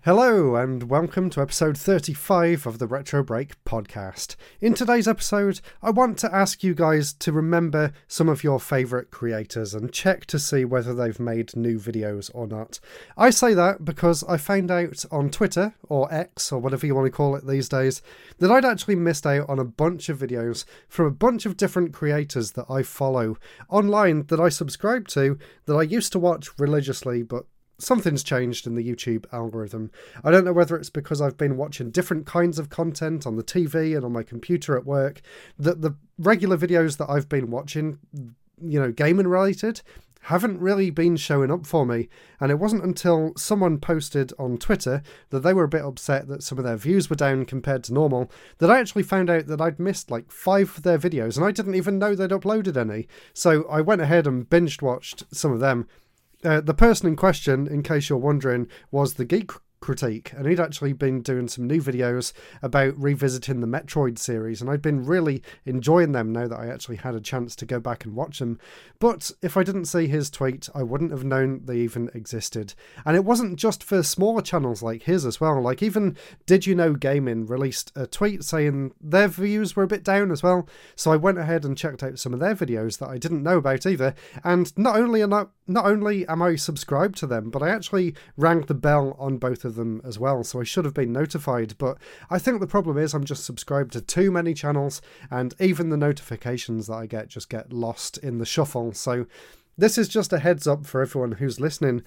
Hello and welcome to episode 35 of the Retro Break podcast. In today's episode, I want to ask you guys to remember some of your favourite creators and check to see whether they've made new videos or not. I say that because I found out on Twitter, or X, or whatever you want to call it these days, that I'd actually missed out on a bunch of videos from a bunch of different creators that I follow online, that I subscribe to, that I used to watch religiously, but something's changed in the YouTube algorithm. I don't know whether it's because I've been watching different kinds of content on the TV and on my computer at work, that the regular videos that I've been watching, gaming related, haven't really been showing up for me. And it wasn't until someone posted on Twitter that they were a bit upset that some of their views were down compared to normal, that I actually found out that I'd missed like 5 of their videos and I didn't even know they'd uploaded any. So I went ahead and binge watched some of them. The person in question, in case you're wondering, was the Geek Critique, and he'd actually been doing some new videos about revisiting the Metroid series, and I'd been really enjoying them now that I actually had a chance to go back and watch them. But if I didn't see his tweet, I wouldn't have known they even existed. And it wasn't just for smaller channels like his as well. Like even Did You Know Gaming released a tweet saying their views were a bit down as well. So I went ahead and checked out some of their videos that I didn't know about either. And not only am I subscribed to them, but I actually rang the bell on both of them as well, so I should have been notified. But I think the problem is I'm just subscribed to too many channels, and even the notifications that I get just get lost in the shuffle. So this is just a heads up for everyone who's listening.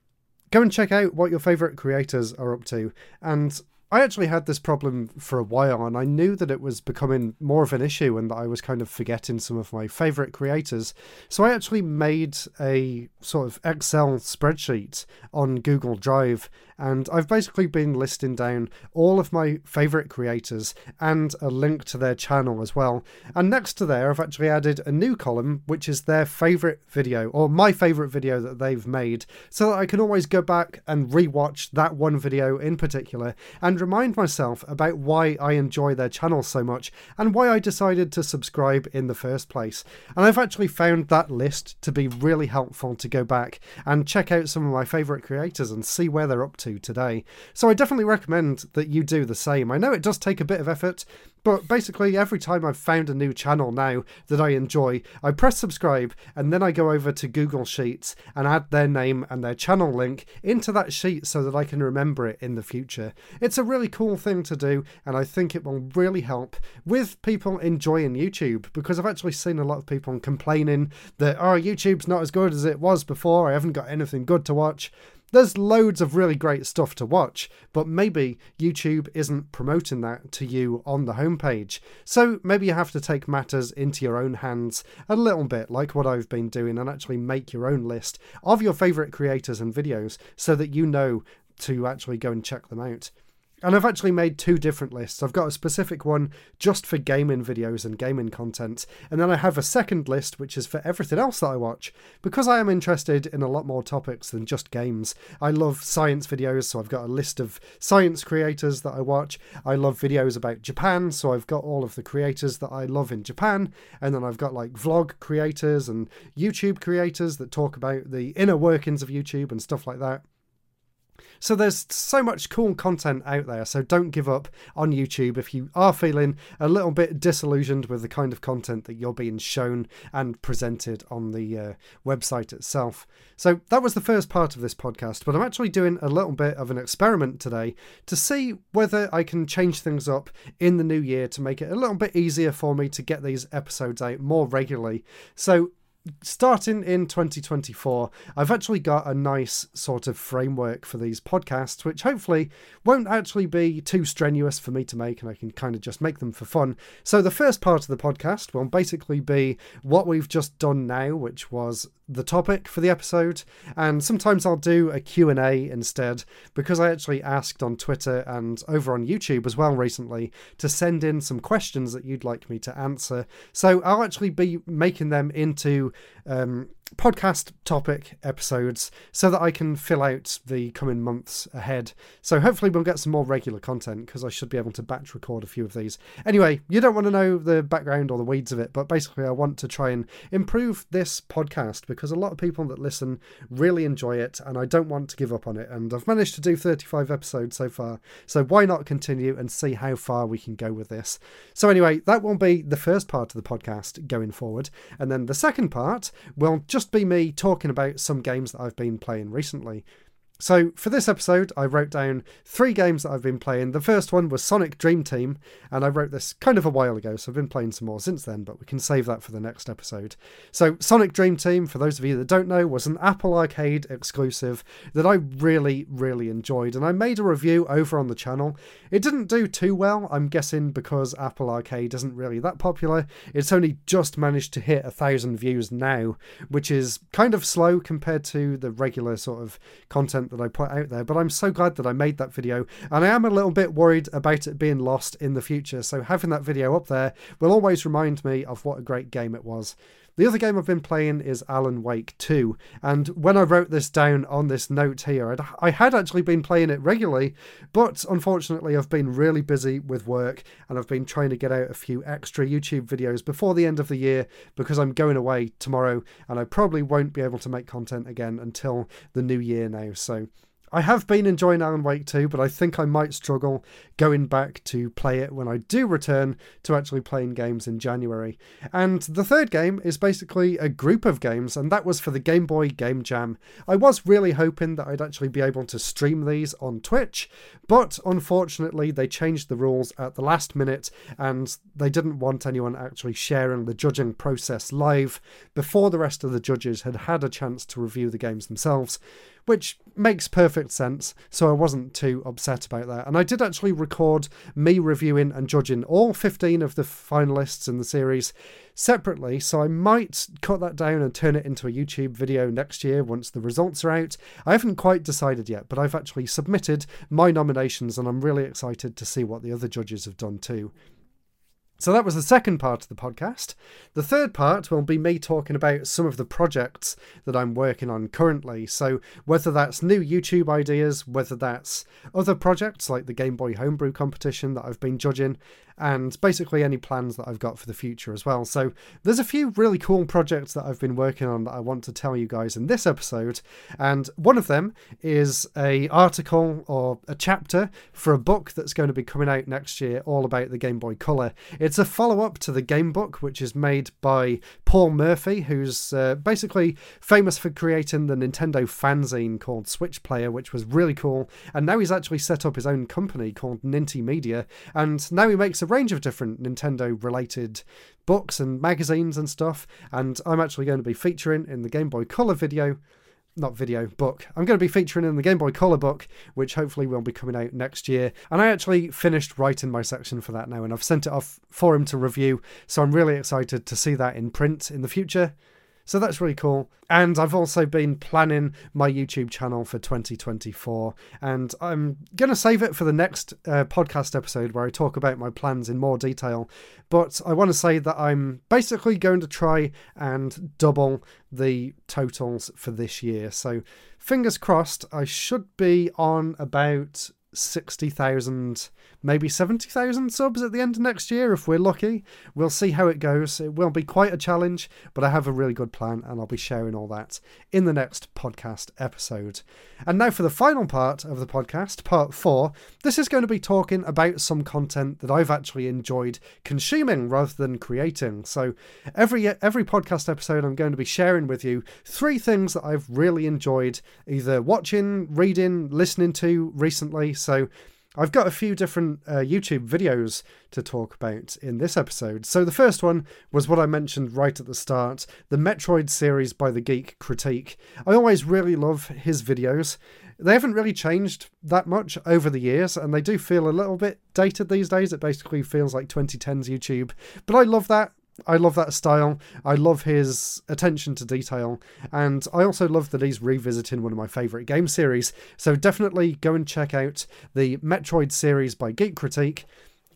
Go and check out what your favourite creators are up to. And I actually had this problem for a while, and I knew that it was becoming more of an issue and that I was kind of forgetting some of my favourite creators. So I actually made a sort of Excel spreadsheet on Google Drive, and I've basically been listing down all of my favourite creators and a link to their channel as well. And next to there, I've actually added a new column, which is their favourite video, or my favourite video that they've made, so that I can always go back and rewatch that one video in particular and remind myself about why I enjoy their channel so much and why I decided to subscribe in the first place. And I've actually found that list to be really helpful to go back and check out some of my favourite creators and see where they're up to today. So I definitely recommend that you do the same. I know it does take a bit of effort, but basically every time I've found a new channel now that I enjoy, I press subscribe and then I go over to Google Sheets and add their name and their channel link into that sheet so that I can remember it in the future. It's a really cool thing to do, and I think it will really help with people enjoying YouTube, because I've actually seen a lot of people complaining that, YouTube's not as good as it was before, I haven't got anything good to watch. There's loads of really great stuff to watch, but maybe YouTube isn't promoting that to you on the homepage. So maybe you have to take matters into your own hands a little bit, like what I've been doing, and actually make your own list of your favourite creators and videos so that you know to actually go and check them out. And I've actually made 2 different lists. I've got a specific one just for gaming videos and gaming content, and then I have a second list which is for everything else that I watch, because I am interested in a lot more topics than just games. I love science videos, so I've got a list of science creators that I watch. I love videos about Japan, so I've got all of the creators that I love in Japan, and then I've got like vlog creators and YouTube creators that talk about the inner workings of YouTube and stuff like that. So there's so much cool content out there, so don't give up on YouTube if you are feeling a little bit disillusioned with the kind of content that you're being shown and presented on the website itself. So that was the first part of this podcast, but I'm actually doing a little bit of an experiment today to see whether I can change things up in the new year to make it a little bit easier for me to get these episodes out more regularly. So starting in 2024, I've actually got a nice sort of framework for these podcasts, which hopefully won't actually be too strenuous for me to make, and I can kind of just make them for fun. So the first part of the podcast will basically be what we've just done now, which was the topic for the episode, and sometimes I'll do a Q&A instead, because I actually asked on Twitter and over on YouTube as well recently to send in some questions that you'd like me to answer. So I'll actually be making them into podcast topic episodes so that I can fill out the coming months ahead. So hopefully we'll get some more regular content, because I should be able to batch record a few of these. Anyway, you don't want to know the background or the weeds of it, but basically I want to try and improve this podcast because a lot of people that listen really enjoy it, and I don't want to give up on it. And I've managed to do 35 episodes so far, so why not continue and see how far we can go with this. So anyway, that will be the first part of the podcast going forward, and then the second part will just be me talking about some games that I've been playing recently. So for this episode, I wrote down 3 games that I've been playing. The first one was Sonic Dream Team, and I wrote this kind of a while ago, so I've been playing some more since then, but we can save that for the next episode. So Sonic Dream Team, for those of you that don't know, was an Apple Arcade exclusive that I really, really enjoyed, and I made a review over on the channel. It didn't do too well, I'm guessing because Apple Arcade isn't really that popular. It's only just managed to hit 1,000 views now, which is kind of slow compared to the regular sort of content that I put out there, but I'm so glad that I made that video, and I am a little bit worried about it being lost in the future, so having that video up there will always remind me of what a great game it was. The other game I've been playing is Alan Wake 2, and when I wrote this down on this note here, I had actually been playing it regularly, but unfortunately I've been really busy with work, and I've been trying to get out a few extra YouTube videos before the end of the year because I'm going away tomorrow, and I probably won't be able to make content again until the new year now. So I have been enjoying Alan Wake 2, but I think I might struggle going back to play it when I do return to actually playing games in January. And the third game is basically a group of games, and that was for the Game Boy Game Jam. I was really hoping that I'd actually be able to stream these on Twitch, but unfortunately they changed the rules at the last minute, and they didn't want anyone actually sharing the judging process live before the rest of the judges had had a chance to review the games themselves, which makes perfect sense, so I wasn't too upset about that. And I did actually record me reviewing and judging all 15 of the finalists in the series separately, so I might cut that down and turn it into a YouTube video next year once the results are out. I haven't quite decided yet, but I've actually submitted my nominations, and I'm really excited to see what the other judges have done too. So that was the second part of the podcast. The third part will be me talking about some of the projects that I'm working on currently. So whether that's new YouTube ideas, whether that's other projects like the Game Boy Homebrew competition that I've been judging, and basically any plans that I've got for the future as well. So there's a few really cool projects that I've been working on that I want to tell you guys in this episode, and one of them is a article or a chapter for a book that's going to be coming out next year all about the Game Boy Color. It's a follow-up to the Game Book, which is made by Paul Murphy, who's basically famous for creating the Nintendo fanzine called Switch Player, which was really cool, and now he's actually set up his own company called Ninty Media, and now he makes a range of different Nintendo related books and magazines and stuff, and I'm actually going to be featuring in the Game Boy Color book. I'm going to be featuring in the Game Boy Color book, which hopefully will be coming out next year, and I actually finished writing my section for that now, and I've sent it off for him to review, so I'm really excited to see that in print in the future. So that's really cool. And I've also been planning my YouTube channel for 2024. And I'm going to save it for the next podcast episode where I talk about my plans in more detail. But I want to say that I'm basically going to try and double the totals for this year. So fingers crossed, I should be on about 60,000, maybe 70,000 subs at the end of next year if we're lucky. We'll see how it goes. It will be quite a challenge, but I have a really good plan, and I'll be sharing all that in the next podcast episode. And now for the final part of the podcast, part 4. This is going to be talking about some content that I've actually enjoyed consuming rather than creating. So every podcast episode I'm going to be sharing with you 3 things that I've really enjoyed either watching, reading, listening to recently. So I've got a few different YouTube videos to talk about in this episode. So the first one was what I mentioned right at the start, the Metroid series by The Geek Critique. I always really love his videos. They haven't really changed that much over the years, and they do feel a little bit dated these days. It basically feels like 2010s YouTube, but I love that. I love that style. I love his attention to detail, and I also love that he's revisiting one of my favourite game series. So definitely go and check out the Metroid series by Geek Critique.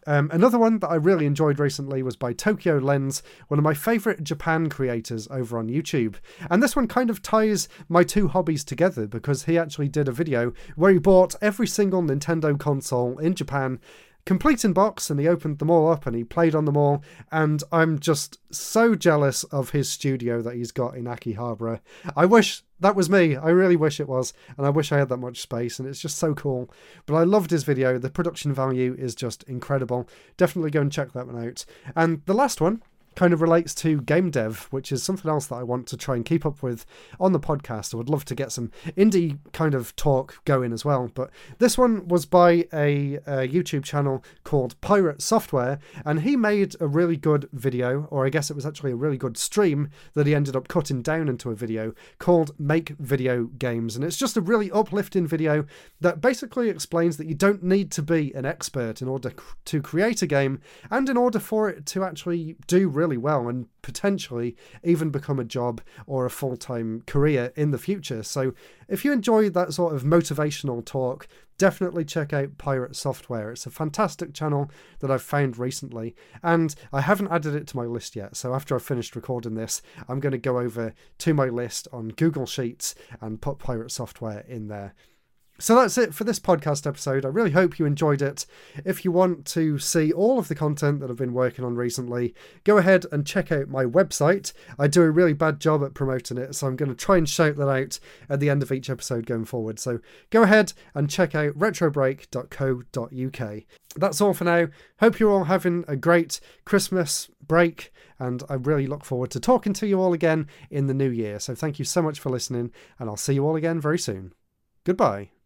Another one that I really enjoyed recently was by Tokyo Lens, one of my favourite Japan creators over on YouTube. And this one kind of ties my two hobbies together because he actually did a video where he bought every single Nintendo console in Japan, complete in box, and he opened them all up and he played on them all, and I'm just so jealous of his studio that he's got in Akihabara. I wish that was me. I really wish it was, and I wish I had that much space, and it's just so cool. But I loved his video. The production value is just incredible. Definitely go and check that one out. And the last one kind of relates to game dev, which is something else that I want to try and keep up with on the podcast. I would love to get some indie kind of talk going as well. But this one was by a YouTube channel called Pirate Software, and he made a really good video, or I guess it was actually a really good stream that he ended up cutting down into a video called Make Video Games. And it's just a really uplifting video that basically explains that you don't need to be an expert in order to create a game, and in order for it to actually do really well and potentially even become a job or a full-time career in the future. So if you enjoy that sort of motivational talk, definitely check out Pirate Software. It's a fantastic channel that I've found recently, and I haven't added it to my list yet. So after I've finished recording this, I'm going to go over to my list on Google Sheets and put Pirate Software in there. So that's it for this podcast episode. I really hope you enjoyed it. If you want to see all of the content that I've been working on recently, go ahead and check out my website. I do a really bad job at promoting it, so I'm going to try and shout that out at the end of each episode going forward. So go ahead and check out retrobreak.co.uk. That's all for now. Hope you're all having a great Christmas break, and I really look forward to talking to you all again in the new year. So thank you so much for listening, and I'll see you all again very soon. Goodbye.